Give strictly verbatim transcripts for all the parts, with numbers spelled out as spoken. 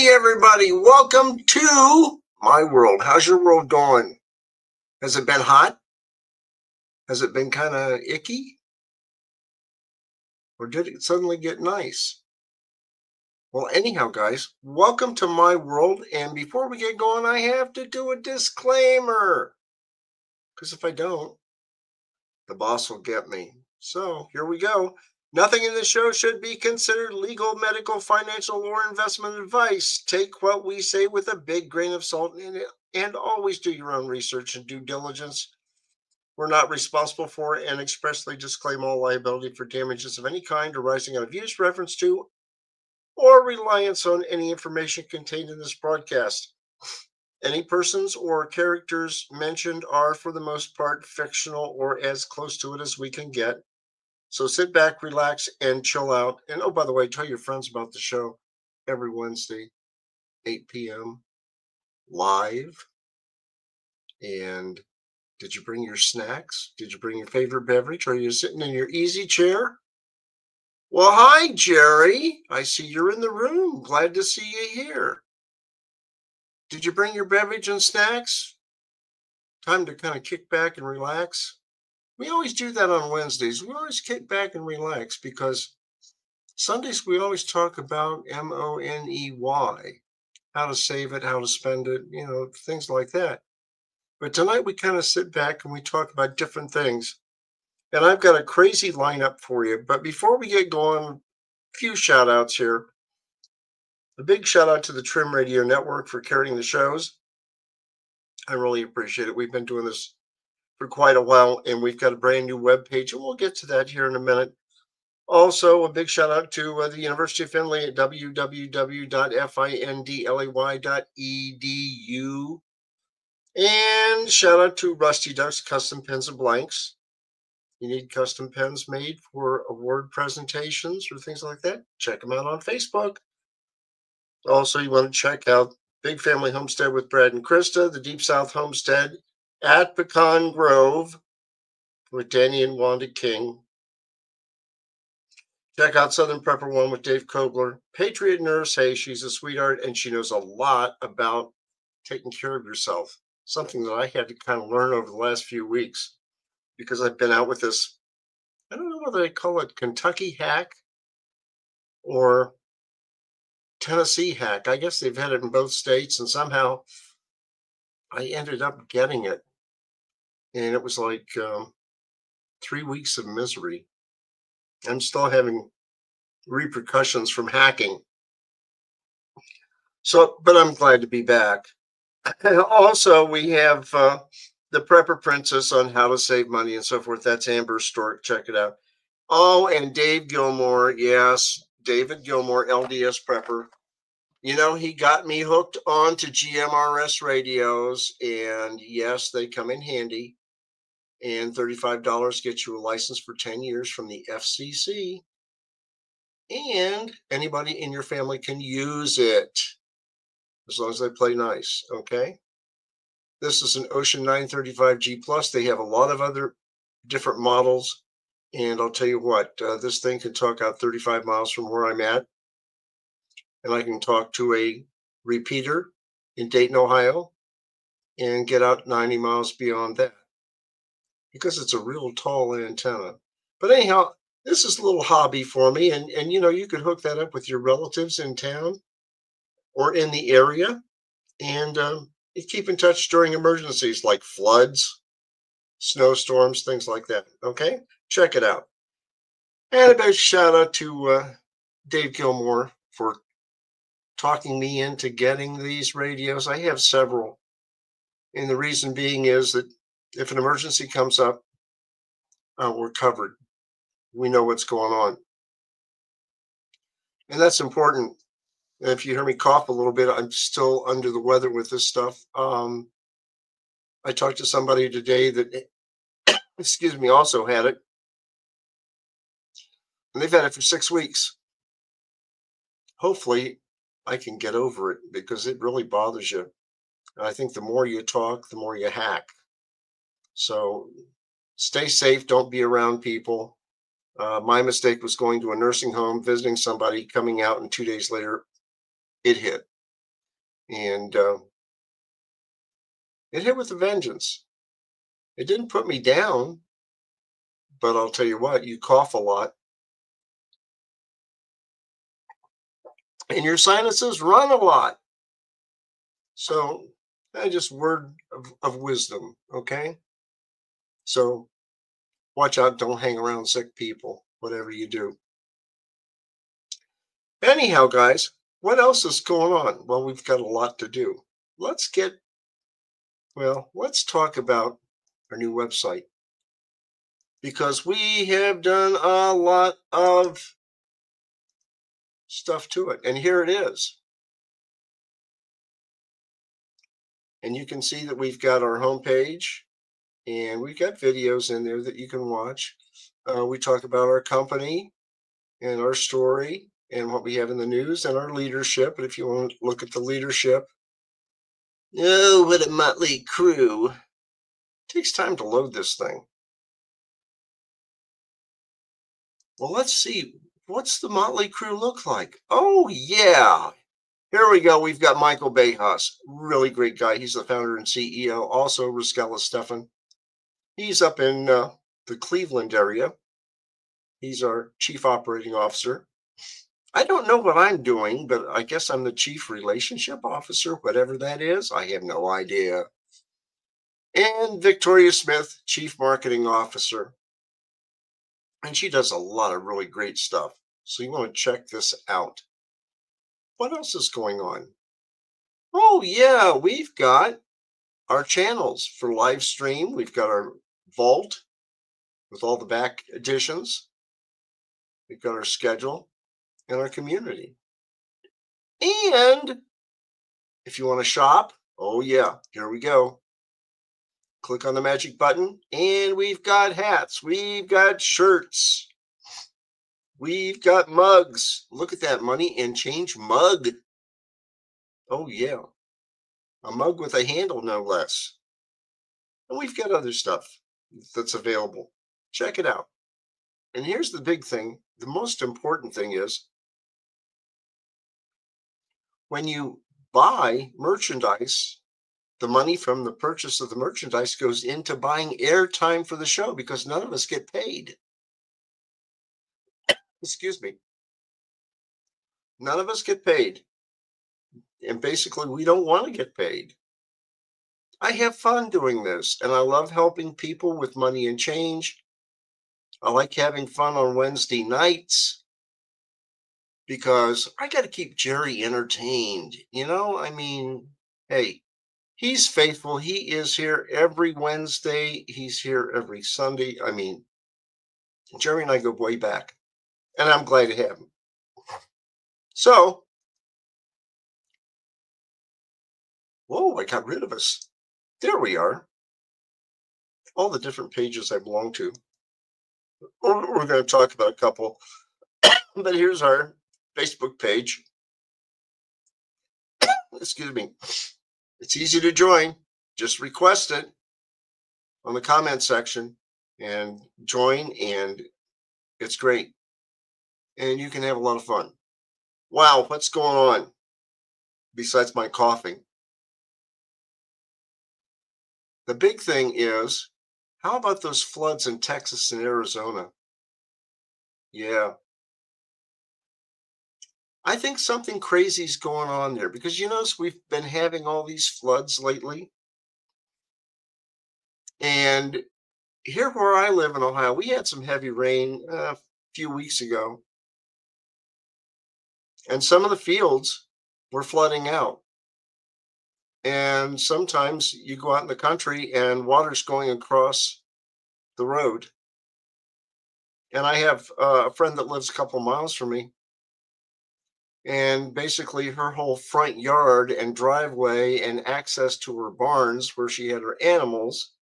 Hey, everybody. Welcome to my world. How's your world going? Has it been hot? Has it been kind of icky? Or did it suddenly get nice? Well, anyhow, guys, welcome to my world. And before we get going, I have to do a disclaimer. Because if I don't, the boss will get me. So here we go. Nothing in this show should be considered legal, medical, financial, or investment advice. Take what we say with a big grain of salt and, and always do your own research and due diligence. We're not responsible for and expressly disclaim all liability for damages of any kind arising out of use, reference to, or reliance on any information contained in this broadcast. Any persons or characters mentioned are, for the most part, fictional or as close to it as we can get. So sit back, relax, and chill out. And oh, by the way, tell your friends about the show every Wednesday, eight p.m. live. And did you bring your snacks? Did you bring your favorite beverage? Are you sitting in your easy chair? Well, hi, Jerry. I see you're in the room. Glad to see you here. Did you bring your beverage and snacks? Time to kind of kick back and relax. We always do that on Wednesdays. We always kick back and relax because Sundays we always talk about M O N E Y, how to save it, how to spend it, you know, things like that. But tonight we kind of sit back and we talk about different things. And I've got a crazy lineup for you. But before we get going, a few shout outs here. A big shout out to the Trim Radio Network for carrying the shows. I really appreciate it. We've been doing this for quite a while, and we've got a brand new webpage, and we'll get to that here in a minute. Also, a big shout out to uh, the University of Findlay at w w w dot findlay dot e d u. And shout out to Rusty Ducks Custom Pens and Blanks. You need custom pens made for award presentations or things like that? Check them out on Facebook. Also, you want to check out Big Family Homestead with Brad and Krista, the Deep South Homestead at Pecan Grove with Danny and Wanda King. Check out Southern Prepper One with Dave Kobler. Patriot Nurse, hey, she's a sweetheart and she knows a lot about taking care of yourself. Something that I had to kind of learn over the last few weeks because I've been out with this, I don't know whether they call it Kentucky hack or Tennessee hack. I guess they've had it in both states, and somehow I ended up getting it. And it was like um, three weeks of misery. I'm still having repercussions from hacking. So, but I'm glad to be back. Also, we have uh, the Prepper Princess on how to save money and so forth. That's Amber Stork. Check it out. Oh, and Dave Gilmore. Yes, David Gilmore, L D S Prepper. You know, he got me hooked on to G M R S radios, and yes, they come in handy. And thirty-five dollars gets you a license for ten years from the F C C. And anybody in your family can use it as long as they play nice, okay? This is an Ocean nine thirty-five G Plus. They have a lot of other different models. And I'll tell you what, uh, this thing can talk out thirty-five miles from where I'm at. And I can talk to a repeater in Dayton, Ohio, and get out ninety miles beyond that because it's a real tall antenna. But anyhow, this is a little hobby for me. And, and you know, you could hook that up with your relatives in town or in the area and um, keep in touch during emergencies like floods, snowstorms, things like that. Okay, check it out. And a big shout out to uh, Dave Gilmore for talking me into getting these radios. I have several. And the reason being is that if an emergency comes up, uh, we're covered. We know what's going on. And that's important. And if you hear me cough a little bit, I'm still under the weather with this stuff. Um, I talked to somebody today that, excuse me, also had it. And they've had it for six weeks. Hopefully, I can get over it because it really bothers you. And I think the more you talk, the more you hack. So stay safe. Don't be around people. Uh, my mistake was going to a nursing home, visiting somebody, coming out, and two days later, it hit. And uh, it hit with a vengeance. It didn't put me down, but I'll tell you what, you cough a lot and your sinuses run a lot. So I just word of, of wisdom, okay? So watch out, don't hang around sick people, whatever you do. Anyhow, guys, what else is going on? Well, we've got a lot to do. Let's get, well, let's talk about our new website because we have done a lot of stuff to it. And here it is. And you can see that we've got our homepage and we've got videos in there that you can watch. Uh, we talk about our company and our story and what we have in the news and our leadership. But if you want to look at the leadership, oh, what a motley crew. It takes time to load this thing. Well, let's see. What's the motley crew look like? Oh, yeah. Here we go. We've got Michael Bejas, really great guy. He's the founder and C E O. Also, Ruskella Stefan. He's up in uh, the Cleveland area. He's our chief operating officer. I don't know what I'm doing, but I guess I'm the chief relationship officer, whatever that is. I have no idea. And Victoria Smith, chief marketing officer. And she does a lot of really great stuff. So you want to check this out. What else is going on? Oh, yeah, we've got our channels for live stream. We've got our vault with all the back editions. We've got our schedule and our community. And if you want to shop, oh, yeah, here we go. Click on the magic button, and we've got hats. We've got shirts. We've got mugs. Look at that money and change mug. Oh, yeah. A mug with a handle, no less. And we've got other stuff that's available. Check it out. And here's the big thing. The most important thing is when you buy merchandise, the money from the purchase of the merchandise goes into buying airtime for the show because none of us get paid. Excuse me. None of us get paid. And basically, we don't want to get paid. I have fun doing this, and I love helping people with money and change. I like having fun on Wednesday nights because I got to keep Jerry entertained. You know, I mean, hey, he's faithful. He is here every Wednesday. He's here every Sunday. I mean, Jerry and I go way back, and I'm glad to have him. So, whoa, I got rid of us. There we are. All the different pages I belong to. We're, we're going to talk about a couple, but here's our Facebook page. Excuse me. It's easy to join. Just request it on the comment section and join, and it's great. And you can have a lot of fun. Wow, what's going on besides my coughing? The big thing is, how about those floods in Texas and Arizona? Yeah. I think something crazy is going on there because you notice we've been having all these floods lately. And here where I live in Ohio, we had some heavy rain uh, a few weeks ago. And some of the fields were flooding out. And sometimes you go out in the country and water's going across the road. And I have uh, a friend that lives a couple miles from me. And basically, her whole front yard and driveway and access to her barns where she had her animals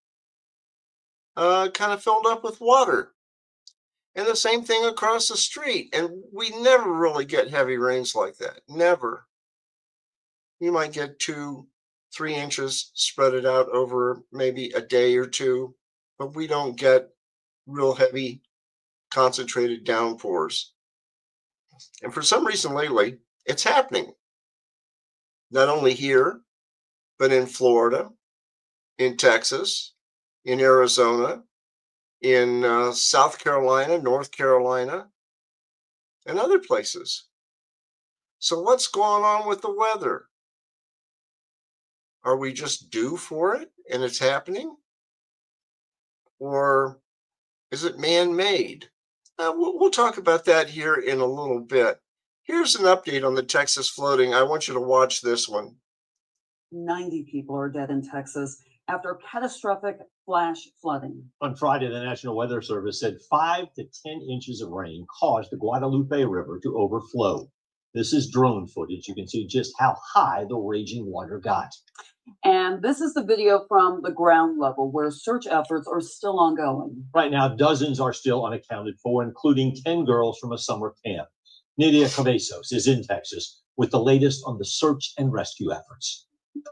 uh, kind of filled up with water. And the same thing across the street. And we never really get heavy rains like that. Never. You might get two, three inches spread it out over maybe a day or two, but we don't get real heavy, concentrated downpours. And for some reason lately, it's happening. not only here, but in Florida, in Texas, in Arizona, in uh, South Carolina, North Carolina, and other places. So, what's going on with the weather? Are we just due for it and it's happening? Or is it man made? Uh, we'll, we'll talk about that here in a little bit. Here's an update on the Texas flooding. I want you to watch this one. ninety people are dead in Texas after catastrophic flash flooding. On Friday, the National Weather Service said five to ten inches of rain caused the Guadalupe River to overflow. This is drone footage. You can see just how high the raging water got. And this is the video from the ground level where search efforts are still ongoing. Right now, dozens are still unaccounted for, including ten girls from a summer camp. Nidia Cabezos is in Texas with the latest on the search and rescue efforts.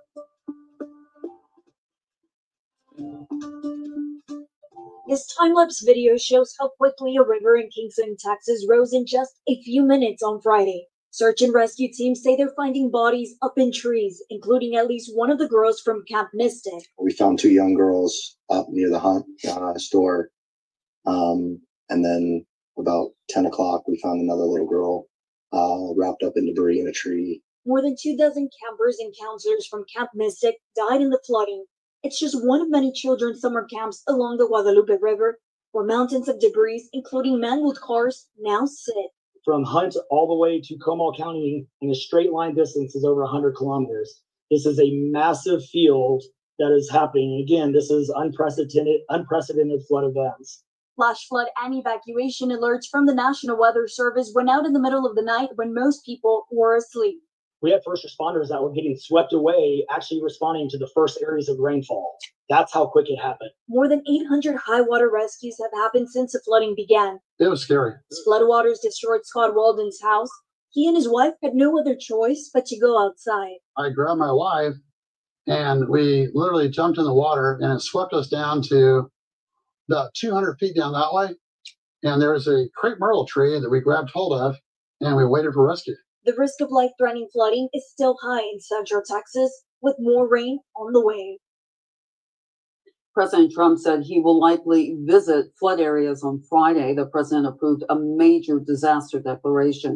This time-lapse video shows how quickly a river in Kingston, Texas rose in just a few minutes on Friday. Search and rescue teams say they're finding bodies up in trees, including at least one of the girls from Camp Mystic. We found two young girls up near the Hunt uh, store. Um, and then about ten o'clock, we found another little girl uh, wrapped up in debris in a tree. More than two dozen campers and counselors from Camp Mystic died in the flooding. It's just one of many children's summer camps along the Guadalupe River, where mountains of debris, including mangled cars, now sit. From Hunt all the way to Comal County in a straight line distance is over one hundred kilometers. This is a massive field that is happening. Again, this is unprecedented, unprecedented flood events. Flash flood and evacuation alerts from the National Weather Service went out in the middle of the night when most people were asleep. We had first responders that were getting swept away, actually responding to the first areas of rainfall. That's how quick it happened. More than eight hundred high water rescues have happened since the flooding began. It was scary. As floodwaters destroyed Scott Walden's house, he and his wife had no other choice but to go outside. I grabbed my wife and we literally jumped in the water and it swept us down to about two hundred feet down that way. And there was a crepe myrtle tree that we grabbed hold of and we waited for rescue. The risk of life-threatening flooding is still high in central Texas, with more rain on the way. President Trump said he will likely visit flood areas on Friday. The president approved a major disaster declaration.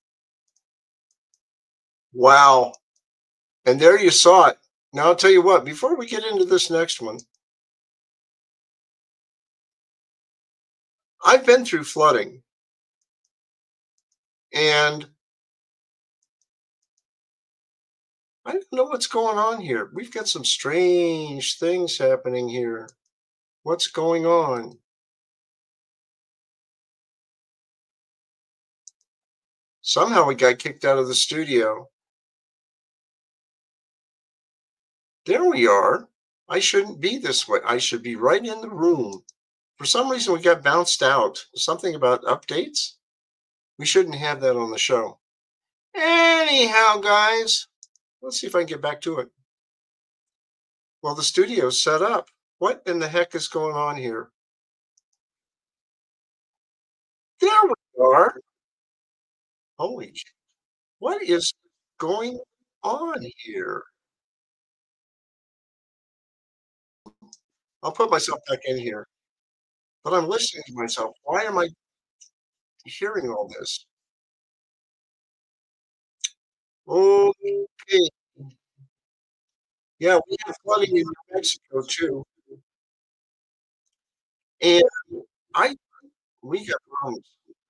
Wow. And there you saw it. Now, I'll tell you what, before we get into this next one, I've been through flooding. And I don't know what's going on here. We've got some strange things happening here. What's going on? Somehow we got kicked out of the studio. There we are. I shouldn't be this way. I should be right in the room. For some reason, we got bounced out. Something about updates? We shouldn't have that on the show. Anyhow, guys. Let's see if I can get back to it. Well, the studio's set up. What in the heck is going on here? There we are. Holy shit. What is going on here? I'll put myself back in here. But I'm listening to myself. Why am I hearing all this? Okay. Yeah, we have flooding in New Mexico too. And I we got problems.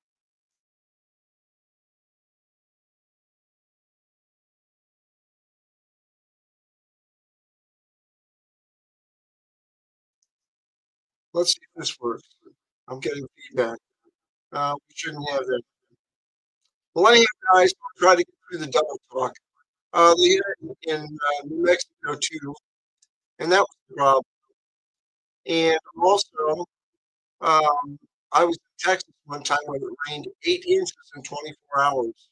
Let's see if this works. I'm getting feedback. Uh, we shouldn't have that. Well, anyhow, guys, we'll try to get through the double talk. Uh, they hit it in uh, New Mexico too, and that was the problem. And also, um, I was in Texas one time when it rained eight inches in twenty-four hours,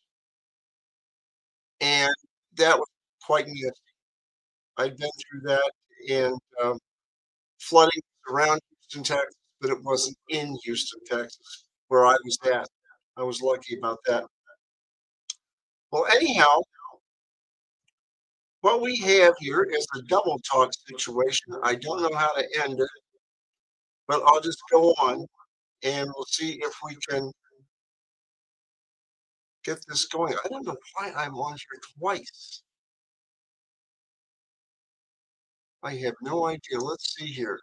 and that was quite nasty. I'd been through that, and um, flooding around Houston, Texas, but it wasn't in Houston, Texas, where I was at. I was lucky about that. Well, anyhow, What we have here is a double talk situation. I don't know how to end it, but I'll just go on and we'll see if we can get this going. I don't know why I'm on here twice. I have no idea. Let's see here.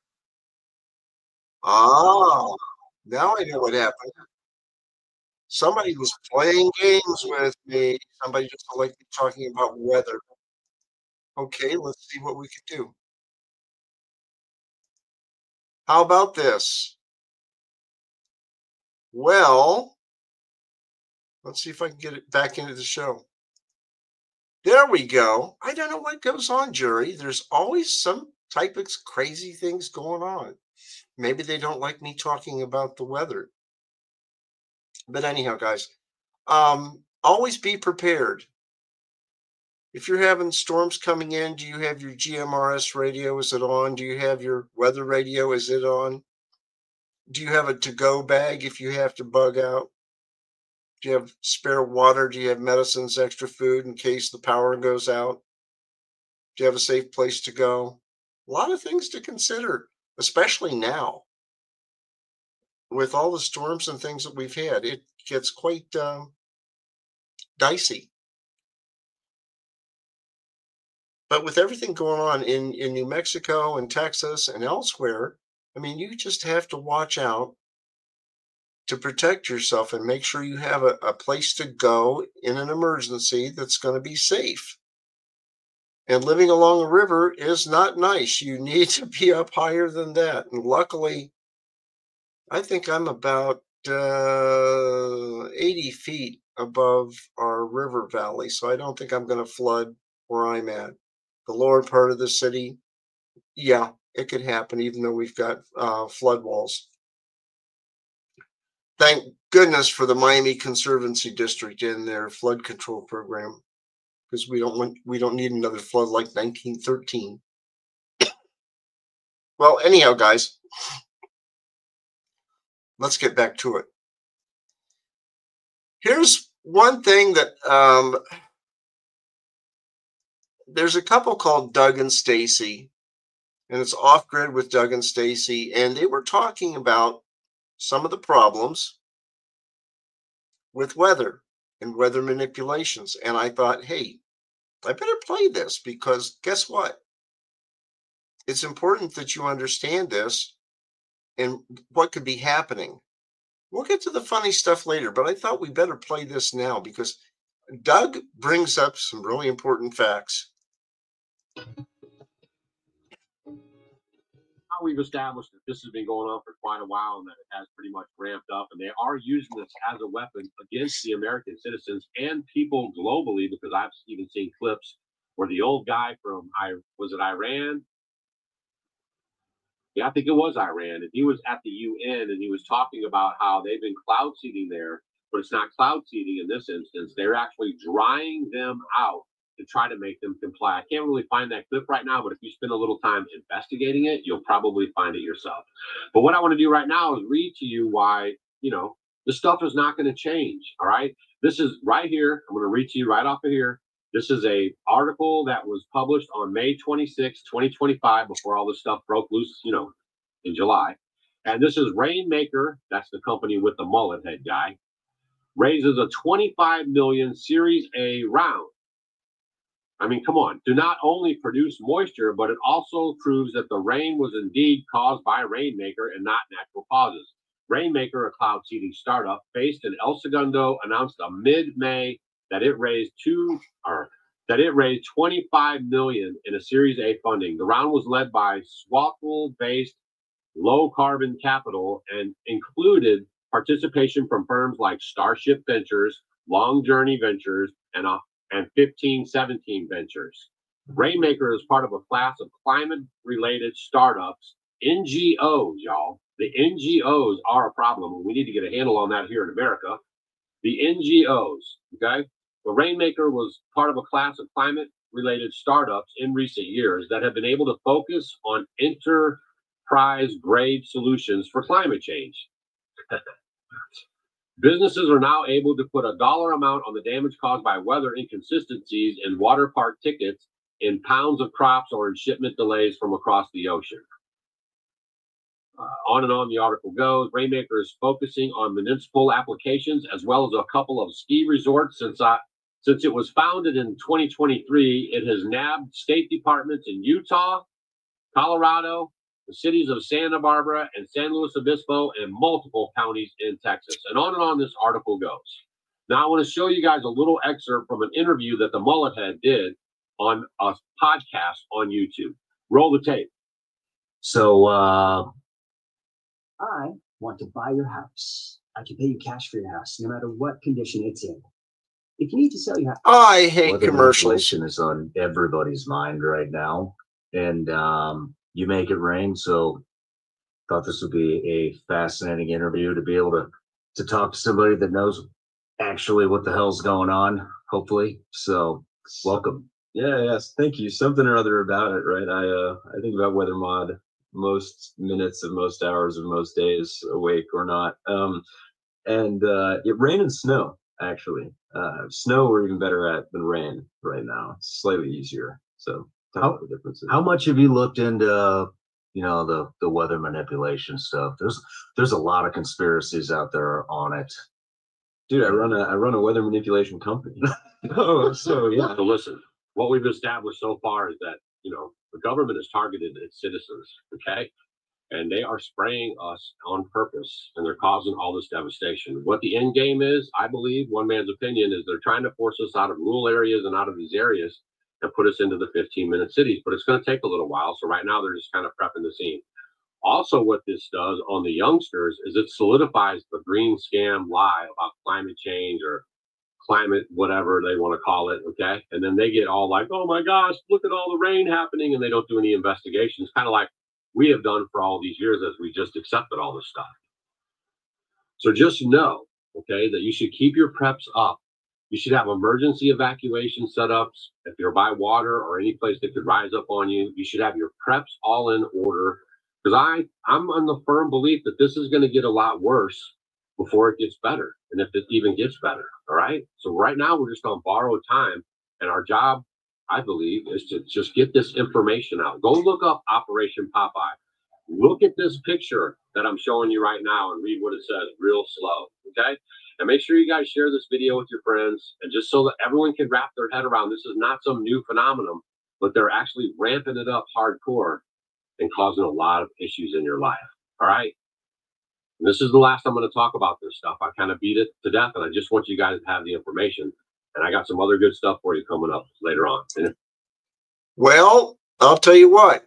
Ah, now I know what happened. Somebody was playing games with me. Somebody just don't like me talking about weather. Okay, let's see what we can do. How about this? Well, let's see if I can get it back into the show. There we go. I don't know what goes on, Jerry. There's always some type of crazy things going on. Maybe they don't like me talking about the weather. But anyhow, guys, um, always be prepared. If you're having storms coming in, do you have your G M R S radio? Is it on? Do you have your weather radio? Is it on? Do you have a to-go bag if you have to bug out? Do you have spare water? Do you have medicines, extra food in case the power goes out? Do you have a safe place to go? A lot of things to consider, especially now. With all the storms and things that we've had, it gets quite um, dicey. But with everything going on in, in New Mexico and Texas and elsewhere, I mean, you just have to watch out to protect yourself and make sure you have a, a place to go in an emergency that's going to be safe. And living along a river is not nice. You need to be up higher than that. And luckily, I think I'm about uh, eighty feet above our river valley. So I don't think I'm going to flood where I'm at. The lower part of the city, yeah, it could happen, even though we've got uh, flood walls. Thank goodness for the Miami Conservancy District in their flood control program, because we don't want we don't need another flood like nineteen thirteen. Well, anyhow, guys, let's get back to it. Here's one thing that um, there's a couple called Doug and Stacy, and it's Off Grid with Doug and Stacy, and they were talking about some of the problems with weather and weather manipulations. And I thought, hey, I better play this, because guess what? It's important that you understand this and what could be happening. We'll get to the funny stuff later, but I thought we better play this now because Doug brings up some really important facts. How we've established that this has been going on for quite a while and that it has pretty much ramped up, and they are using this as a weapon against the American citizens and people globally, because I've even seen clips where the old guy from I was it Iran? Yeah, I think it was Iran, and he was at the U N and he was talking about how they've been cloud seeding there, but it's not cloud seeding in this instance. They're actually drying them out to try to make them comply. I can't really find that clip right now, but if you spend a little time investigating it, you'll probably find it yourself. But what I want to do right now is read to you why, you know, the stuff is not going to change. All right. This is right here. I'm going to read to you right off of here. This is a article that was published on May twenty-sixth, twenty twenty-five, before all this stuff broke loose, you know, in July. And this is Rainmaker. That's the company with the mullet head guy. Raises a twenty-five million Series A round. I mean, come on, to not only produce moisture, but it also proves that the rain was indeed caused by Rainmaker and not natural causes. Rainmaker, a cloud seeding startup based in El Segundo, announced a mid-May that it raised two or that it raised twenty-five million in a Series A funding. The round was led by Swaffle-based low carbon capital and included participation from firms like Starship Ventures, Long Journey Ventures, and a and fifteen seventeen Ventures. Rainmaker is part of a class of climate-related startups, N G Os, y'all. The N G Os are a problem, and we need to get a handle on that here in America. The N G Os, okay? The Rainmaker was part of a class of climate-related startups in recent years that have been able to focus on enterprise-grade solutions for climate change. Businesses are now able to put a dollar amount on the damage caused by weather inconsistencies in water park tickets in pounds of crops or in shipment delays from across the ocean. Uh, on and on the article goes. Rainmaker is focusing on municipal applications as well as a couple of ski resorts. Since I, since it was founded in twenty twenty-three, it has nabbed state departments in Utah, Colorado, the cities of Santa Barbara and San Luis Obispo, and multiple counties in Texas. And on and on this article goes. Now I want to show you guys a little excerpt from an interview that the Mullet Head did on a podcast on YouTube. Roll the tape. So, uh, I want to buy your house. I can pay you cash for your house, no matter what condition it's in. If you need to sell your house, I hate weather commercials. manipulation is on everybody's mind right now, and um, you make it rain. So, thought this would be a fascinating interview to be able to to talk to somebody that knows actually what the hell's going on. Hopefully, so welcome. Yeah, yes, thank you. Something or other about it, right? I uh, I think about Weather Mod most minutes of most hours of most days, awake or not. Um, and uh, it rain and snow actually. Uh, snow we're even better at than rain right now. It's slightly easier. So How- the differences. How much have you looked into, you know, the the weather manipulation stuff? There's there's a lot of conspiracies out there on it. Dude, I run a I run a weather manipulation company. Oh, so yeah. So listen, what we've established so far is that, you know, the government is targeted its citizens, okay? And they are spraying us on purpose, and they're causing all this devastation. What the end game is, I believe, one man's opinion, is they're trying to force us out of rural areas and out of these areas and put us into the fifteen-minute cities. But it's going to take a little while. So right now, they're just kind of prepping the scene. Also, what this does on the youngsters is it solidifies the green scam lie about climate change or climate, whatever they want to call it, okay? And then they get all like, oh my gosh, look at all the rain happening, and they don't do any investigations, kind of like we have done for all these years as we just accepted all this stuff. So just know, okay, that you should keep your preps up. You should have emergency evacuation setups. If you're by water or any place that could rise up on you, you should have your preps all in order. Because I, I'm on the firm belief that this is going to get a lot worse before it gets better, and if it even gets better. All right. So right now we're just on borrowed time, and our job, I believe, is to just get this information out. Go look up Operation Popeye. Look at this picture that I'm showing you right now and read what it says real slow. Okay. And make sure you guys share this video with your friends, and just so that everyone can wrap their head around, this is not some new phenomenon, but they're actually ramping it up hardcore and causing a lot of issues in your life. All right. And this is the last I'm going to talk about this stuff. I kind of beat it to death, and I just want you guys to have the information. And I got some other good stuff for you coming up later on. Well, I'll tell you what.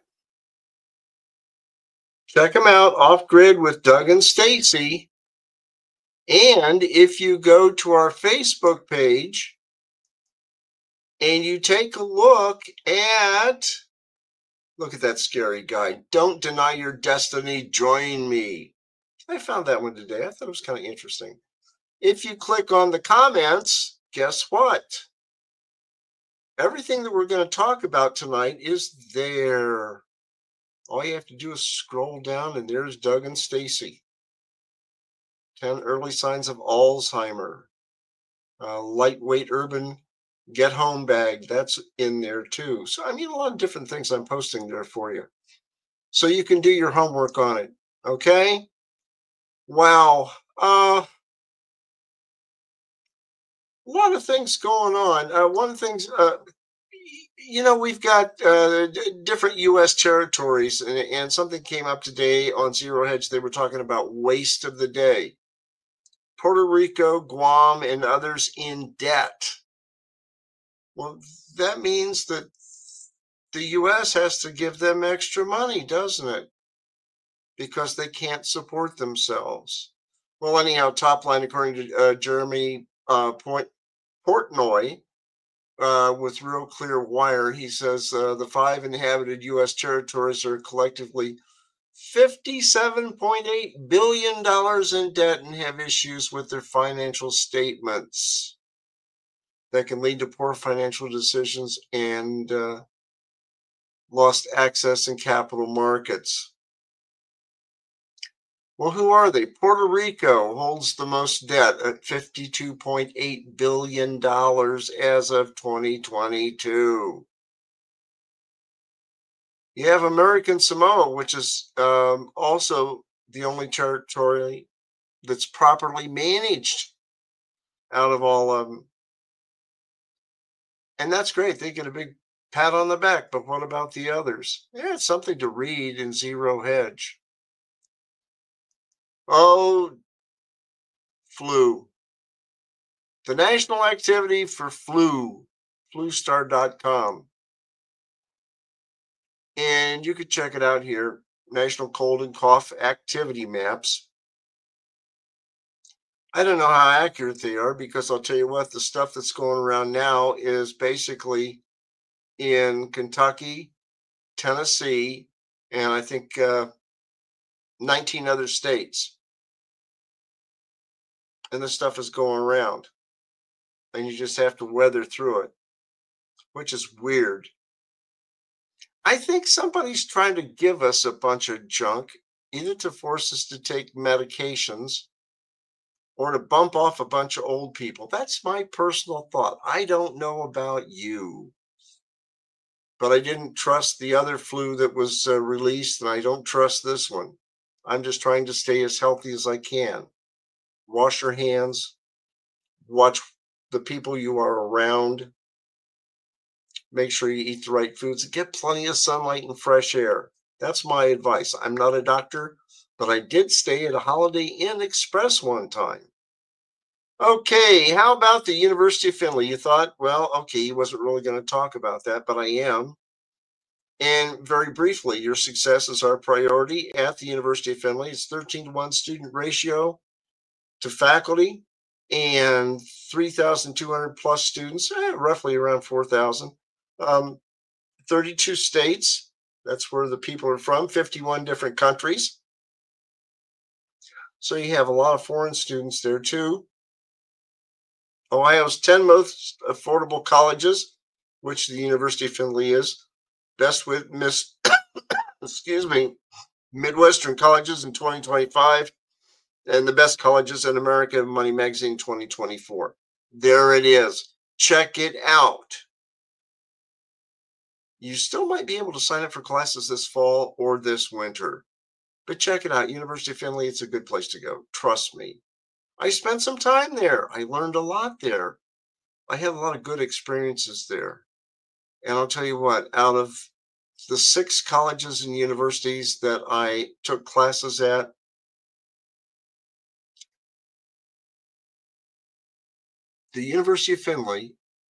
Check them out, Off Grid with Doug and Stacy. And if you go to our Facebook page and you take a look at, look at that scary guy. Don't deny your destiny. Join me. I found that one today. I thought it was kind of interesting. If you click on the comments, guess what? Everything that we're going to talk about tonight is there. All you have to do is scroll down, and there's Doug and Stacy. ten early signs of Alzheimer. Uh, lightweight urban get home bag. That's in there too. So, I mean, a lot of different things I'm posting there for you. So you can do your homework on it. Okay? Wow. Uh, a lot of things going on. Uh, one of the things, uh, you know, we've got uh, d- different U S territories, and, and something came up today on Zero Hedge. They were talking about waste of the day. Puerto Rico, Guam, and others in debt. Well, that means that the U S has to give them extra money, doesn't it? Because they can't support themselves. Well, anyhow, top line, according to uh, Jeremy uh, Point, Portnoy, uh, with Real Clear Wire, he says uh, the five inhabited U S territories are collectively fifty-seven point eight billion dollars in debt and have issues with their financial statements that can lead to poor financial decisions and uh, lost access in capital markets. Well, who are they? Puerto Rico holds the most debt at fifty-two point eight billion dollars as of twenty twenty-two. You have American Samoa, which is um, also the only territory that's properly managed out of all of them. And that's great. They get a big pat on the back. But what about the others? Yeah, it's something to read in Zero Hedge. Oh, flu. The national activity for flu, flu star dot com. And you could check it out here. National Cold and Cough Activity Maps. I don't know how accurate they are because I'll tell you what, the stuff that's going around now is basically in Kentucky, Tennessee, and I think uh, nineteen other states. And this stuff is going around. And you just have to weather through it, which is weird. I think somebody's trying to give us a bunch of junk, either to force us to take medications or to bump off a bunch of old people. That's my personal thought. I don't know about you. But I didn't trust the other flu that was uh, released, and I don't trust this one. I'm just trying to stay as healthy as I can. Wash your hands. Watch the people you are around. Make sure you eat the right foods. Get plenty of sunlight and fresh air. That's my advice. I'm not a doctor, but I did stay at a Holiday Inn Express one time. Okay, how about the University of Findlay? You thought, well, okay, he wasn't really going to talk about that, but I am. And very briefly, your success is our priority at the University of Findlay. It's thirteen to one student ratio to faculty and three thousand two hundred plus students, eh, roughly around four thousand. Um, thirty-two states, that's where the people are from, fifty-one different countries. So you have a lot of foreign students there too. Ohio's ten most affordable colleges, which the University of Findlay is. Best with Miss, excuse me, Midwestern colleges in twenty twenty-five, and the best colleges in America, Money Magazine twenty twenty-four. There it is. Check it out. You still might be able to sign up for classes this fall or this winter, but check it out. University of Findlay, it's a good place to go. Trust me. I spent some time there. I learned a lot there. I had a lot of good experiences there. And I'll tell you what, out of the six colleges and universities that I took classes at, the University of Findlay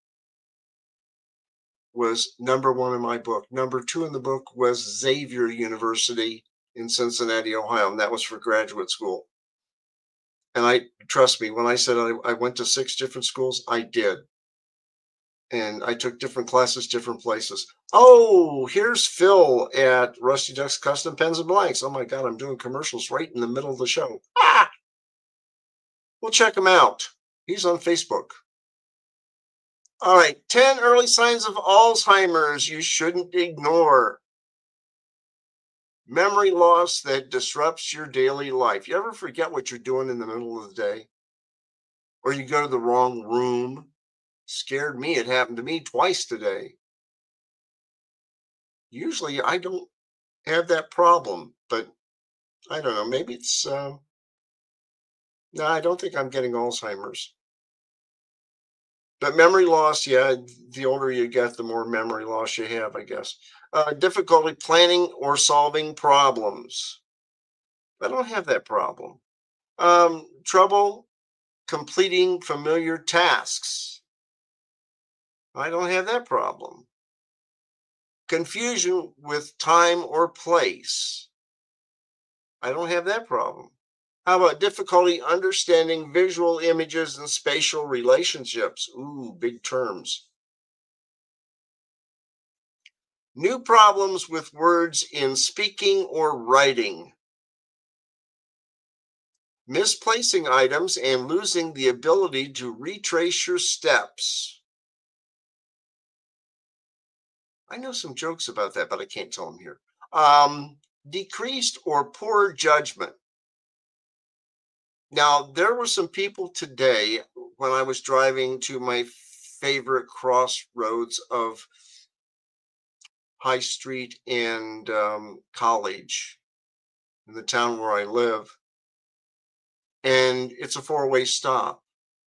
was number one in my book. Number two in the book was Xavier University in Cincinnati, Ohio, and that was for graduate school. And I, trust me, when I said I, I went to six different schools, I did. And I took different classes, different places. Oh, here's Phil at Rusty Ducks Custom Pens and Blanks. Oh my God, I'm doing commercials right in the middle of the show. Ah! Well, check him out. He's on Facebook. All right, ten early signs of Alzheimer's you shouldn't ignore. Memory loss that disrupts your daily life. You ever forget what you're doing in the middle of the day? Or you go to the wrong room? Scared me. It happened to me twice today. Usually I don't have that problem, but I don't know. Maybe it's, uh, no, I don't think I'm getting Alzheimer's. But memory loss, yeah, the older you get, the more memory loss you have, I guess. Uh, difficulty planning or solving problems. I don't have that problem. Um, trouble completing familiar tasks. I don't have that problem. Confusion with time or place. I don't have that problem. How about difficulty understanding visual images and spatial relationships? Ooh, big terms. New problems with words in speaking or writing. Misplacing items and losing the ability to retrace your steps. I know some jokes about that, but I can't tell them here. Um, decreased or poor judgment. Now, there were some people today when I was driving to my favorite crossroads of High Street and um, College in the town where I live. And it's a four-way stop.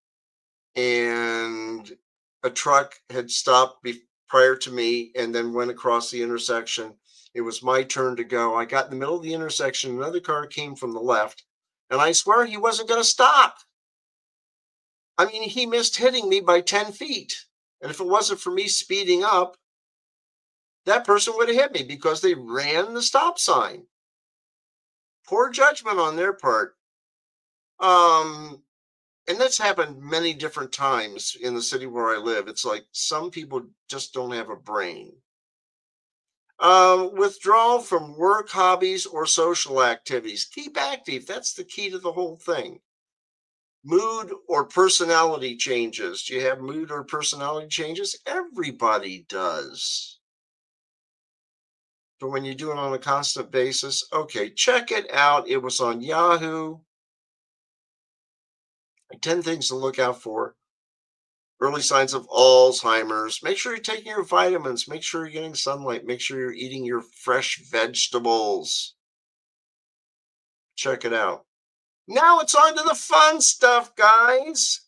And a truck had stopped be- prior to me and then went across the intersection. It was my turn to go. I got in the middle of the intersection. Another car came from the left. And I swear he wasn't going to stop. I mean, he missed hitting me by ten feet. And if it wasn't for me speeding up, that person would have hit me because they ran the stop sign. Poor judgment on their part. Um, and that's happened many different times in the city where I live. It's like some people just don't have a brain. Um, withdrawal from work, hobbies, or social activities. Keep active. That's the key to the whole thing. Mood or personality changes. Do you have mood or personality changes? Everybody does. But when you do it on a constant basis, okay, check it out. It was on Yahoo. ten things to look out for. Early signs of Alzheimer's. Make sure you're taking your vitamins. Make sure you're getting sunlight. Make sure you're eating your fresh vegetables. Check it out. Now it's on to the fun stuff, guys.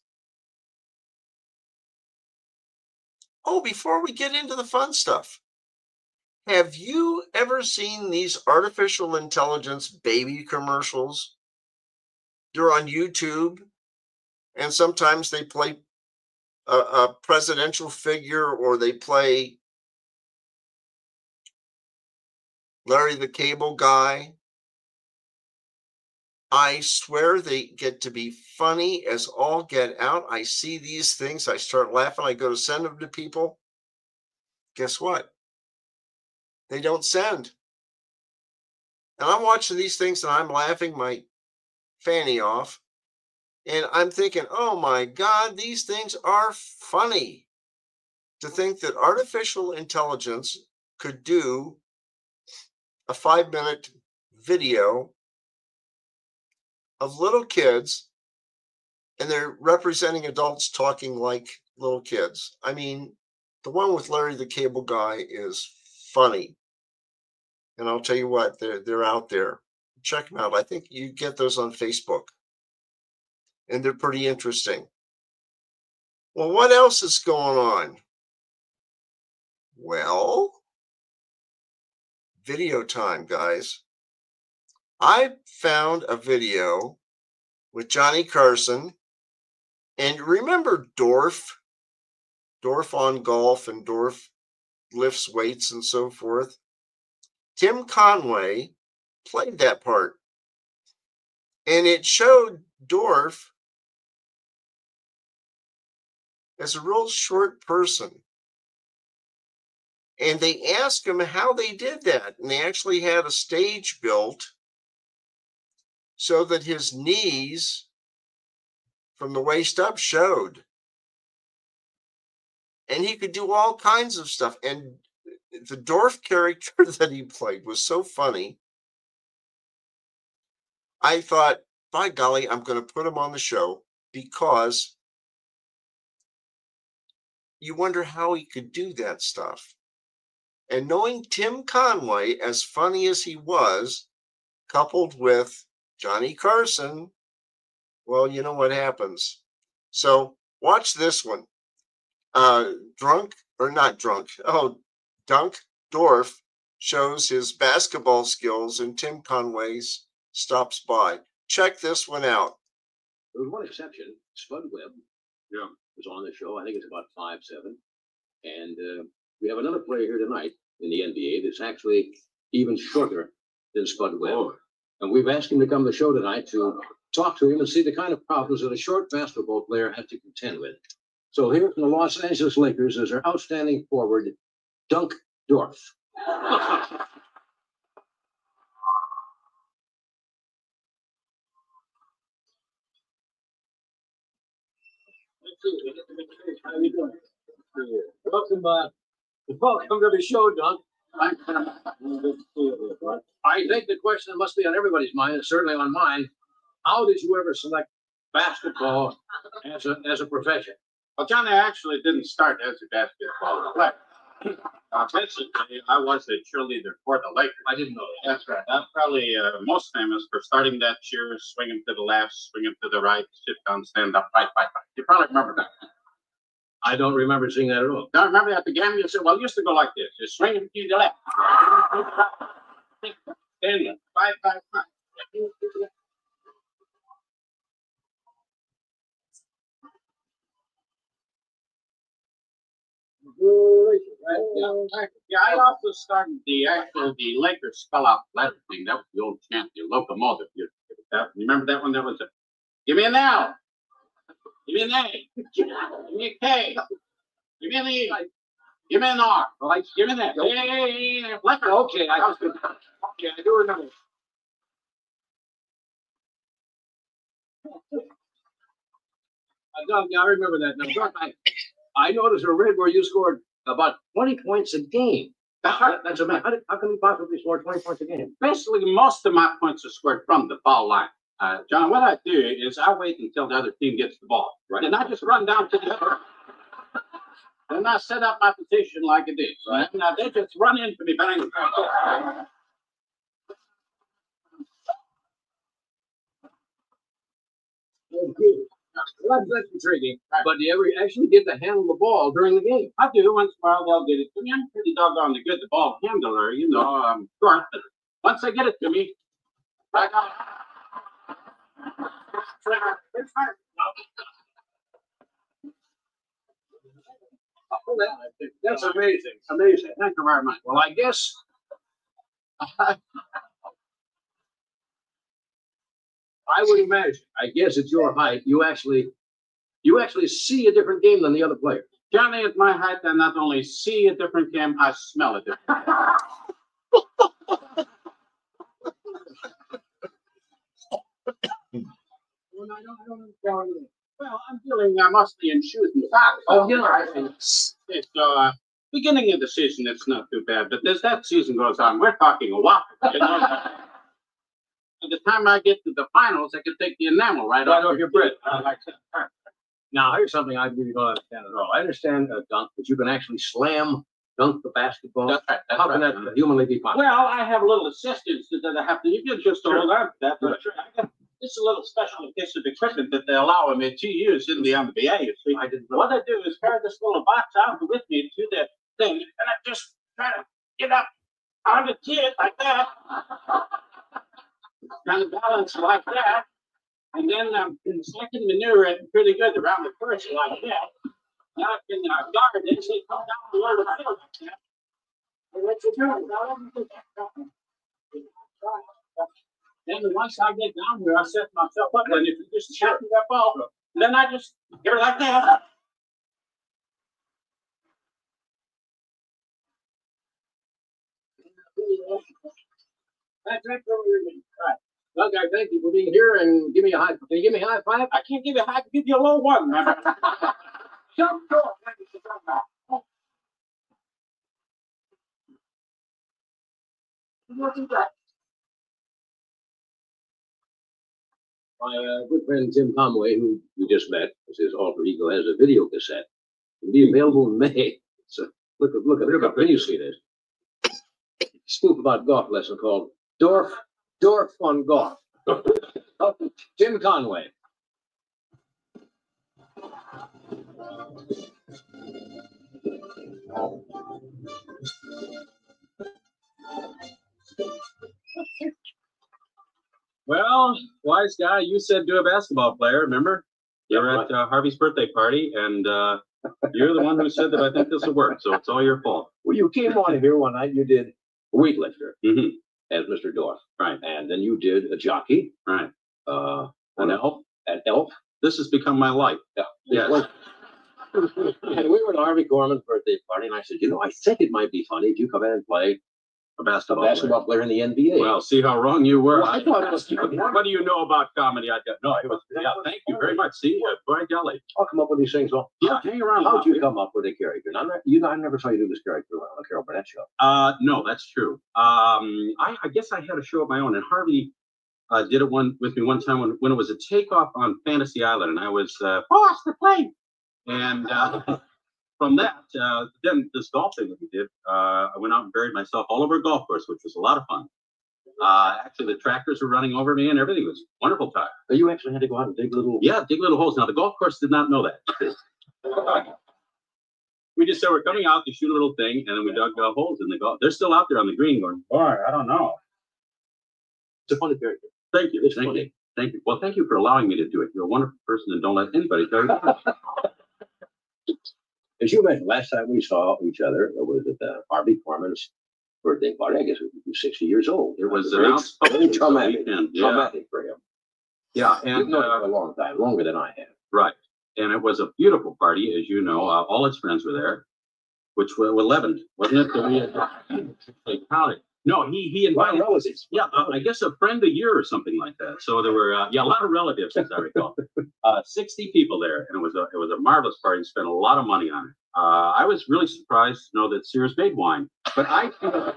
Oh, before we get into the fun stuff, have you ever seen these artificial intelligence baby commercials? They're on YouTube, and sometimes they play a, a presidential figure or they play Larry the Cable Guy. I swear they get to be funny as all get out. I see these things, I start laughing, I go to send them to people. Guess what? They don't send. And I'm watching these things and I'm laughing my fanny off. And I'm thinking, oh my God, these things are funny. To think that artificial intelligence could do a five minute video of little kids and they're representing adults talking like little kids. I mean, the one with Larry the Cable Guy is funny. And I'll tell you what, they're, they're out there. Check them out. I think you get those on Facebook. And they're pretty interesting. Well, what else is going on? Well, video time, guys. I found a video with Johnny Carson. And remember Dorf? Dorf on golf and Dorf lifts weights and so forth. Tim Conway played that part. And it showed Dorf as a real short person. And they asked him how they did that. And they actually had a stage built so that his knees from the waist up showed. And he could do all kinds of stuff. And the Dorf character that he played was so funny. I thought, by golly, I'm going to put him on the show because you wonder how he could do that stuff. And knowing Tim Conway, as funny as he was, coupled with Johnny Carson, well, you know what happens. So watch this one. Uh, drunk, or not drunk, oh, Dunk Dorf shows his basketball skills and Tim Conway's stops by. Check this one out. There was one exception. Spud Webb yeah. was on the show. I think it's about five seven. And uh, we have another player here tonight in the N B A that's actually even shorter than Spud Webb. Oh. And we've asked him to come to the show tonight to talk to him and see the kind of problems that a short basketball player has to contend with. So here from the Los Angeles Lakers is our outstanding forward, Dunk Dorf. How you doing? Welcome, uh, welcome to the show, Dunk. I think the question that must be on everybody's mind, and certainly on mine, how did you ever select basketball as a as a profession? Well, Johnny, I actually didn't start as a basketball player. Uh, basically, I was a cheerleader for the Lakers. I didn't know that. That's right. I'm probably uh, most famous for starting that cheer, swinging to the left, swinging to the right, sit down, stand up, fight, fight, fight. You probably remember that. I don't remember seeing that at all. Now, remember at the game, you said, well, it used to go like this. You swing it to the left. Stand up, fight, fight, fight. Yeah, yeah, I also started the actual the Lakers spell out letter thing. That was the old chant, the locomotive. You, that, remember that one? That was a give me an L, give me an A, give me a K, give me an E, give me an R. Like, give me that. Hey, Lakers. Okay, I was good. Okay, I do remember. I, don't- I remember that now. Doc, I, I noticed a red where you scored about twenty points a game. That, that's amazing. How, did, how can you possibly score twenty points a game? Basically, most of my points are scored from the foul line. Uh, John, what I do is I wait until the other team gets the ball. Right. Then I just run down to the other. Then I set up my position like it is. Right. Now they just run into me, bang. Oh, good. Well, that's, that's intriguing. Right. But do you ever actually get to handle the ball during the game? I do. Once in a while, they'll get it to me. I'm pretty doggone good, the ball handler, you know. Um, short, but once they get it to me, I got. Oh, that, that's amazing. Amazing. Thank you very much. Well, I guess I would imagine. I guess at your height, you actually you actually see a different game than the other players. Johnny, at my height, I not only see a different game, I smell a different game. Well, I don't, I don't understand. Well, I'm dealing uh, mostly in shoes and socks. Oh, you know, I So, uh, beginning of the season, it's not too bad. But as that season goes on, we're talking a whopper. You know? By the time I get to the finals, I can take the enamel right, Right off off your breath. I like that. Now, here's something I really don't understand at all. I understand uh, dunk, but you can actually slam dunk the basketball. That's right. That's How can right. that humanly be possible? Well, I have little assistants that I have to. You can just Sure. hold on to that. But Right. sure, I got, it's a little special piece of equipment that they allow me to use in the N B A. You see, I didn't know. what I do is carry this little box out with me to the thing, and I just try to get up on the kid like that, trying to balance like that, and then I'm um, second maneuver it pretty good around the person like that. Now I can uh, guard it, so you come down the lower field like that. And what you do, now let me do that. Then once I get down here, I set myself up, and if you just chop that ball, then I just get it like that. That's right. Right. Doug, I thank you for being here and give me a high. Can you give me a high five? I can't give you a high, I can give you a low one, remember? Jump short. My uh, good friend Tim Conway, who we just met, his alter ego, has a video cassette. It'll be available in May. So look at look at look at when you see this. Spoof about golf lesson called Dorf Dorf on Golf. Tim Conway. Well, wise guy, you said do a basketball player, remember? You were at uh, Harvey's birthday party, and uh, you're the one who said that I think this will work, so it's all your fault. Well, you came on here one night. You did weightlifter Mm-hmm. as Mister Dorf, Right, and then you did a jockey, right. uh, an elf, an elf. This has become my life. Yeah. Yes. And we were at Harvey Gorman's birthday party, and I said, you know, I think it might be funny if you come in and play A a basketball, basketball player in the N B A. player. Well, see how wrong you were. Well, I thought it was- What do you know about comedy? I got no. It was, yeah, thank you very much. See, uh, boy, golly. I'll come up with these things. Well, Yeah, hang around. how'd you come up with a character? Now, you know, I never saw you do this character on the Carol Burnett show. Uh, no, that's true. Um, I, I guess I had a show of my own, and Harvey uh, did it one with me one time when, when it was a takeoff on Fantasy Island, and I was uh, boss the plane, and uh, from that, uh, then this golf thing that we did, uh, I went out and buried myself all over a golf course, which was a lot of fun. Uh, actually, the tractors were running over me and everything. It was a wonderful time. So you actually had to go out and dig little. Yeah, dig little holes. Now, the golf course did not know that. We just said we're coming out to shoot a little thing, and then we dug uh, holes in the golf. They're still out there on the green going, boy, I don't know. It's a funny character. Thank you. It's thank funny. you. Thank you. Well, thank you for allowing me to do it. You're a wonderful person, and don't let anybody tell you. As you mentioned, last time we saw each other, it was at the Harvey Korman's birthday party. I guess he was sixty years old. It was very, announced very publicly, so traumatic, we can- yeah. traumatic for him. Yeah, You've and known him uh, for a long time, longer than I have. right. And it was a beautiful party, as you know. Uh, all his friends were there, which were eleven, wasn't it? That we had actually counted. No, he he invited relatives. Yeah, uh, I guess a friend a year or something like that. So there were uh, yeah a lot of relatives, as I recall. Uh, sixty people there, and it was a it was a marvelous party. And spent a lot of money on it. Uh, I was really surprised to know that Sears made wine, but I.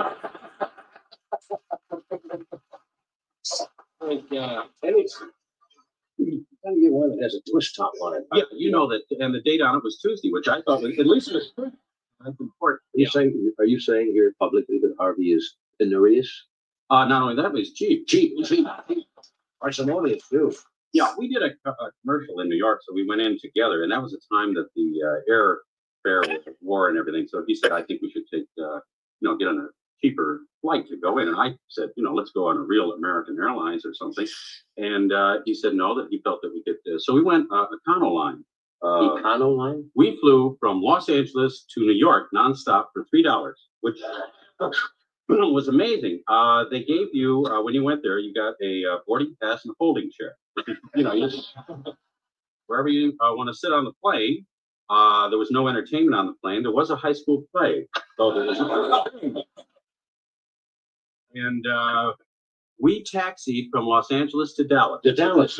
Like, uh, and it's, you gotta get one that has a twist top on it. Yeah, you know that, and the date on it was Tuesday, which I thought was at least it was good. That's important. Are you saying, are you saying here publicly that Harvey is penurious? Uh, not only that, but he's cheap. Cheap, cheap. Parsimonious too. Yeah, we did a, a commercial in New York, so we went in together, and that was the time that the uh, airfare was at war and everything. So he said, "I think we should take, uh, you know, get on a cheaper flight to go in." And I said, "You know, let's go on a real American Airlines or something." And uh, he said no, that he felt that we could. Uh, so we went uh, Econoline. Uh, Econoline. We flew from Los Angeles to New York nonstop for three dollars, which was amazing. Uh, they gave you uh, when you went there, you got a uh, boarding pass and a folding chair. You know, you just, wherever you uh, want to sit on the plane. Uh, there was no entertainment on the plane. There was a high school play, so there was. And uh, we taxied from Los Angeles to Dallas. To Dallas.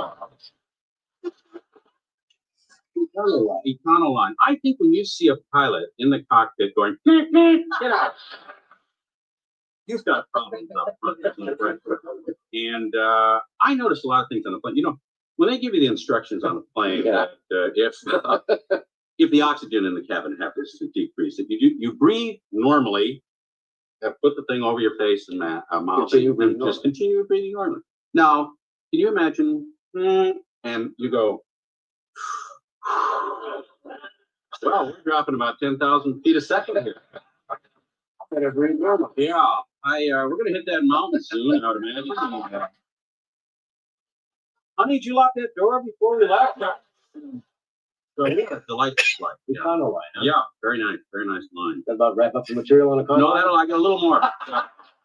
Econoline. Econoline. I think when you see a pilot in the cockpit going, get out, he's got problems up front. And uh, I noticed a lot of things on the plane. You know, when they give you the instructions on the plane, Yeah. that uh, if uh, if the oxygen in the cabin happens to decrease, if you do, you breathe normally, uh, put the thing over your face and ma- uh, mouth, Continue and breathing just normally. continue breathing normally. Now, can you imagine? mm, And you go. Well, we're dropping about ten thousand feet a second here. Better breathe normal. Yeah, I uh, we're gonna hit that mountain soon, I would imagine. And, uh, honey, did you lock that door before we left? So yeah, delightful flight. Yeah. Econoline. Huh? Yeah, very nice, very nice line. That about wrap up the material on Econoline? No, that'll I got a little more. Yeah.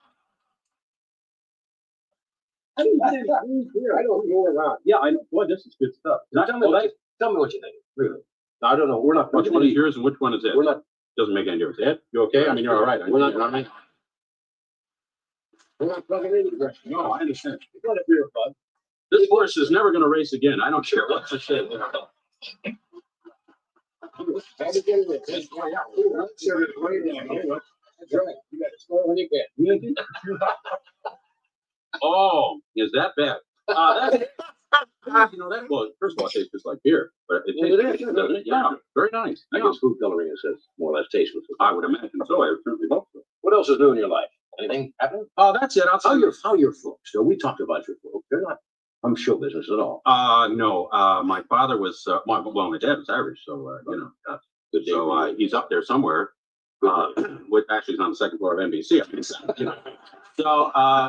I don't I don't know around. Yeah, I know. Boy, this is good stuff. Now, tell me, what you, tell me what you think. Really. Now, I don't know. We're not. Which one is yours and which one is it? We're not. Doesn't make any difference. Ed, you okay? I mean, you're all right. We're not. You know what I mean? We're not plugging any direction. No, I understand. You got a beer, bud. This horse is never going to race again. I don't care what you say. Had to get it. That's why out. That's right. You got to score when you can. Oh, is that bad? Uh, that's, you know, that, well, first of all, it tastes just like beer, but it Well, tastes, it is, doesn't it? Yeah, very nice. I Yeah. guess food coloring says more or less tasteless. I would imagine so. I would certainly hope so. What else is new in your life? Anything happening? Oh, that's it. I'll How tell your you. how your folks? So we talked about your folks. They're not from show business at all. Uh, no, uh, my father was, uh, well, well, my dad was Irish, so, uh, you know, uh, Good day so, for uh, you. he's up there somewhere. Uh, which actually is on the second floor of N B C. I mean, so, you know. So, uh,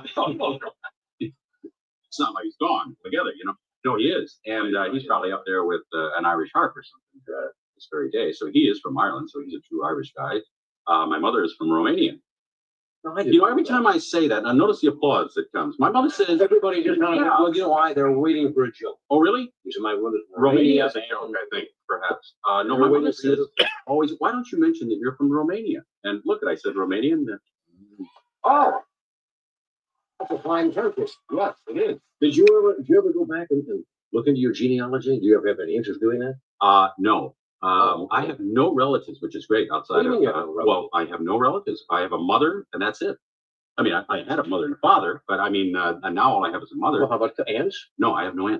it's not like he's gone together, you know. No, he is. And uh, he's probably up there with uh, an Irish harp or something uh, this very day. So he is from Ireland, so he's a true Irish guy. Uh, my mother is from Romania. No, I You know, every time I say that, I notice the applause that comes. My mother says, everybody just kind of Yeah. well, you know why they're waiting for a joke. "Oh, really? You said my mother's from Romania Romania. is a joke, I think, perhaps." Uh, no, They're my waiting mother for you says, "Always, why don't you mention that you're from Romania?" And look, I said Romanian. Oh, that's a fine country. Yes, it is. Did you ever did you ever go back and, and look into your genealogy? Do you ever have any interest doing that? Uh, no. Um, Oh, I okay. have no relatives, which is great outside What do you of, mean you have uh, no well, I have no relatives. I have a mother and that's it. I mean, I, I had a mother and a father, but I mean, uh, and now all I have is a mother. Well, how about aunts? No, I have no aunts.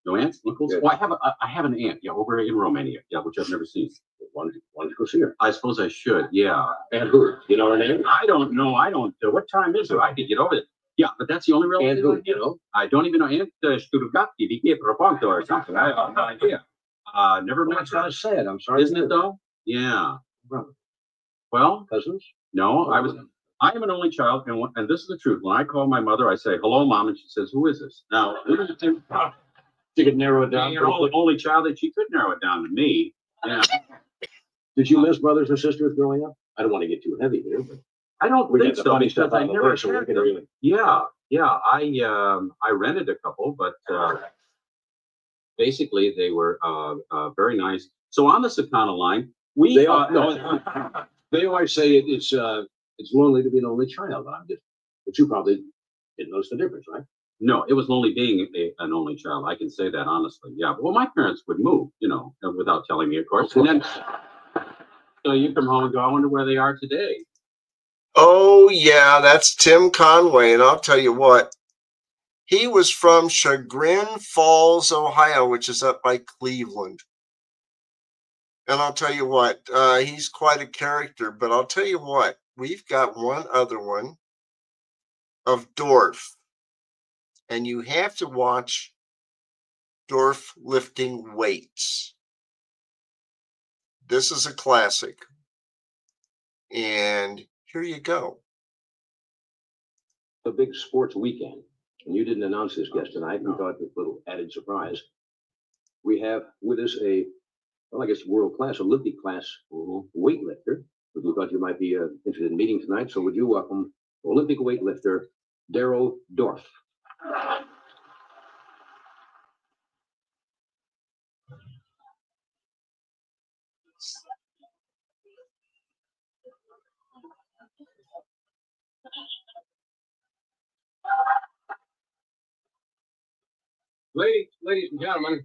No aunts, uncles? Yeah. Well, I have a, I have an aunt, yeah, over in Romania, yeah, which I've never seen. Why don't you, why don't you go see her? I suppose I should, yeah. And who? You know her name? I don't know. I don't. Uh, what time is it? I could get over it. Yeah, but that's the only real. And who? You know? I don't even know. Aunt uh, Sturgati, di Pietroponto or something. I have no idea. Uh, never met That's her. kind of sad. I'm sorry. Isn't it though? Yeah. Brother. Well, Cousins? no, I was. I am an only child, and and this is the truth. When I call my mother, I say, "Hello, Mom," and she says, "Who is this?" Now, She could narrow it down. you're only, only child that she could narrow it down to me. Yeah. Did you miss brothers and sisters growing up? I don't want to get too heavy here, but I don't we think got the so funny because stuff I out of the never way, so we had can them. really. Yeah, yeah. I um I rented a couple, but uh, basically they were uh, uh very nice. So on the Sakana line, we They uh, all, no, they always say it, it's uh it's lonely to be an only child. I'm just, but you probably didn't notice the difference, right? no, it was lonely being a, an only child. I can say that honestly. Yeah. Well, my parents would move, you know, without telling me, of course. And then so you come home and go, I wonder where they are today. Oh, yeah, that's Tim Conway. And I'll tell you what, he was from Chagrin Falls, Ohio, which is up by Cleveland. And I'll tell you what, uh, he's quite a character. But I'll tell you what, we've got one other one of Dorf. And you have to watch Dorf lifting weights. This is a classic. And here you go. A big sports weekend, and you didn't announce this guest tonight. We thought this little added surprise. We have with us a, well, I guess world class, Olympic class weightlifter. We thought you might be uh, interested in meeting tonight. So would you welcome Olympic weightlifter Daryl Dorf? Ladies, ladies and gentlemen,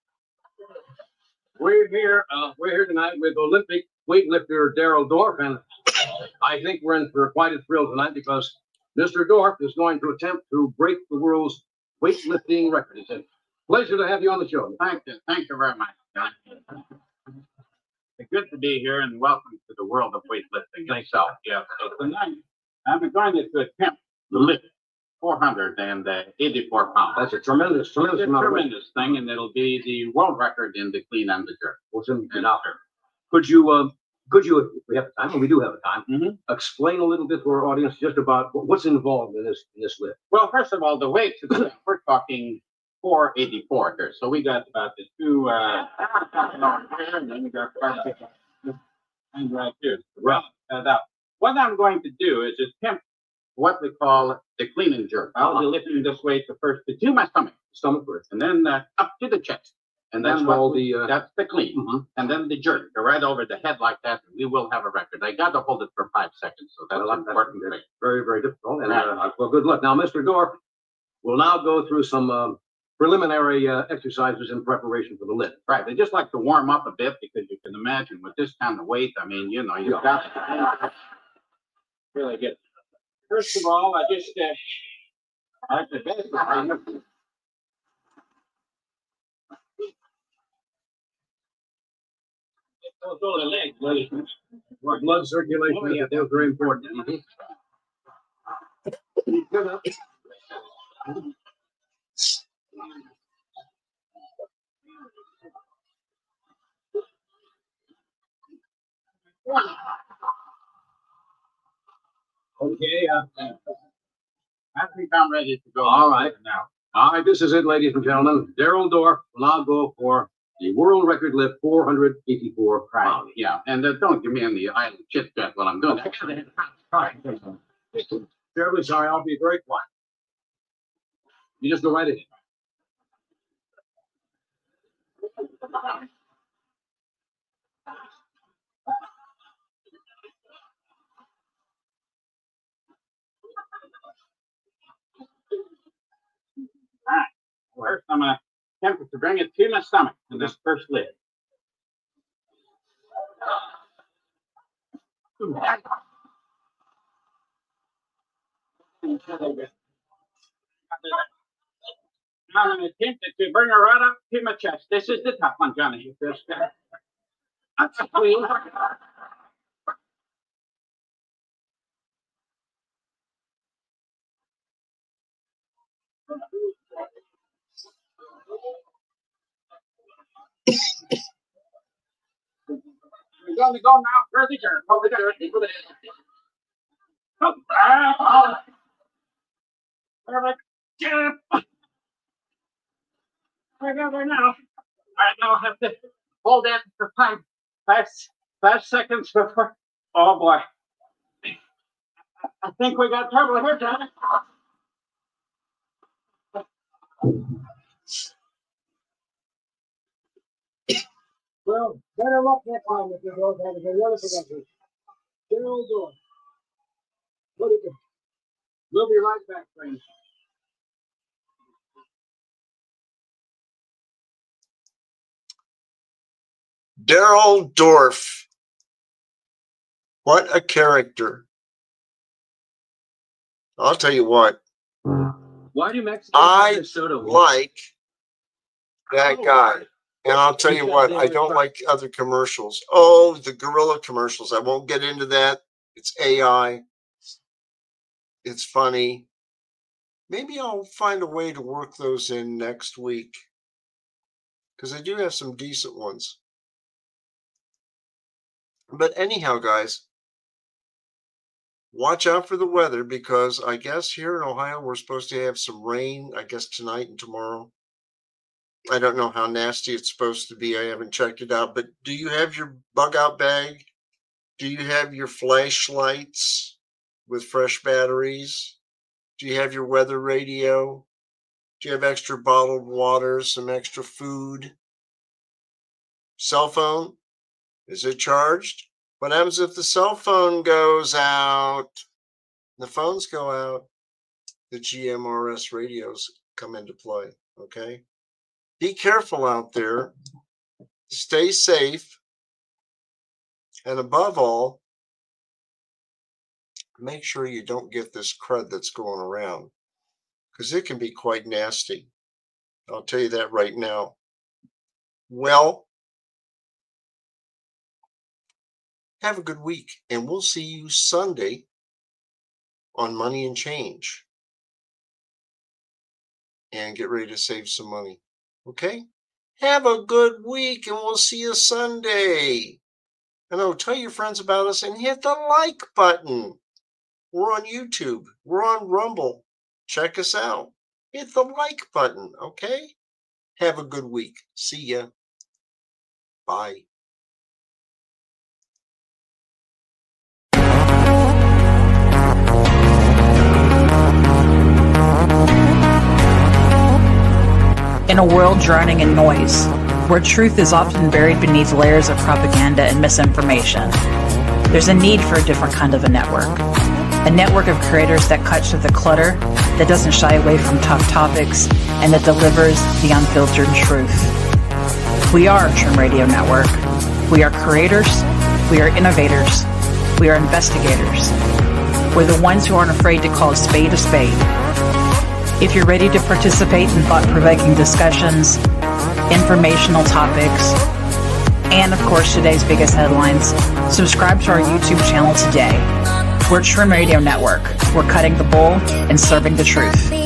we're here. Uh, we're here tonight with Olympic weightlifter Daryl Dorf, and I think we're in for quite a thrill tonight because Mister Dorf is going to attempt to break the world's weightlifting record. It's a pleasure to have you on the show. Thank you. Thank you very much, John. It's good to be here and welcome to the world of weightlifting itself. Yeah. So tonight, I'm going to attempt to lift four hundred eighty-four pounds. That's a tremendous, tremendous It's a amount of weight. tremendous thing, and it'll be the world record in the clean and the jerk. Awesome. And after. Could you, um, could you, if we have time, and we do have time, Mhm. explain a little bit to our audience just about what- what's involved in this in this lift? Well, first of all, the weight, we're talking four eighty-four here. So we got about the two, uh, here, and then we got and right here. Well, uh, that, what I'm going to do is attempt what we call the clean and jerk. I'll be lifting this weight the first to my stomach, Stomach first. and then uh, up to the chest. And That's then what called we- the, uh, that's the clean. Mhm. And then the jerk, go right over the head like that, and we will have a record. I got to hold it for five seconds, so that's Well, an that's important thing. very, very difficult. And Right. uh, well, good luck. Now, Mister Dorf, we'll now go through some um, preliminary uh, exercises in preparation for the lift. Right, they just like to warm up a bit because you can imagine with this kind of weight, I mean, you know, you've Yeah. got to really get. First of all, I just, uh, I like to basically. Those are the legs, ladies. Blood circulation, Oh, yeah. that's very important. Mhm. Okay, uh, I think I'm ready to go. All right. Now. All right, this is it, ladies and gentlemen. Daryl Dorf will now go for the world record lift, four hundred eighty-four Right, pounds. yeah, and uh, don't give me any idle chit chat while I'm doing that. Terribly sorry, I'll be very quiet. You just go right ahead. First, I'm gonna attempt to bring it to my stomach in this first lid. I'm tempted to bring her right up to my chest. This is the tough one, Johnny. This, uh, that's a queen. We're going to go now for the jerk. Over there. Over there. Oh, oh. Perfect. Yeah. Right over now. All right, now I'll have to hold that for five, five, five seconds before. Oh boy. I think we got trouble here, Johnny. Well, better luck next time if you don't have any other forgetting. General Door. What is it? We'll be right back, friends. Daryl Dorf. What a character. I'll tell you what. Why do Mexicans I have soda water? like that guy. And I'll tell you what, I don't like other commercials. Oh, the gorilla commercials. I won't get into that. It's A I. It's funny. Maybe I'll find a way to work those in next week. Because I do have some decent ones. But anyhow, guys, watch out for the weather because I guess here in Ohio we're supposed to have some rain, I guess tonight and tomorrow. I don't know how nasty it's supposed to be. I haven't checked it out. But do you have your bug out bag? Do you have your flashlights with fresh batteries? Do you have your weather radio? Do you have extra bottled water, some extra food? Cell phone? Is it charged? What happens if the cell phone goes out? The phones go out. The G M R S radios come into play, okay? Be careful out there. Stay safe. And above all, make sure you don't get this crud that's going around because it can be quite nasty. I'll tell you that right now. Well, have a good week, and we'll see you Sunday on Money and Change. And get ready to save some money. Okay? Have a good week, and we'll see you Sunday. And oh, tell your friends about us and hit the like button. We're on YouTube. We're on Rumble. Check us out. Hit the like button, okay? Have a good week. See ya. Bye. In a world drowning in noise, where truth is often buried beneath layers of propaganda and misinformation, there's a need for a different kind of a network. A network of creators that cuts through the clutter, that doesn't shy away from tough topics, and that delivers the unfiltered truth. We are Trim Radio Network. We are creators. We are innovators. We are investigators. We're the ones who aren't afraid to call a spade a spade. If you're ready to participate in thought-provoking discussions, informational topics, and of course today's biggest headlines, subscribe to our YouTube channel today. We're Trim Radio Network. We're cutting the bull and serving the truth.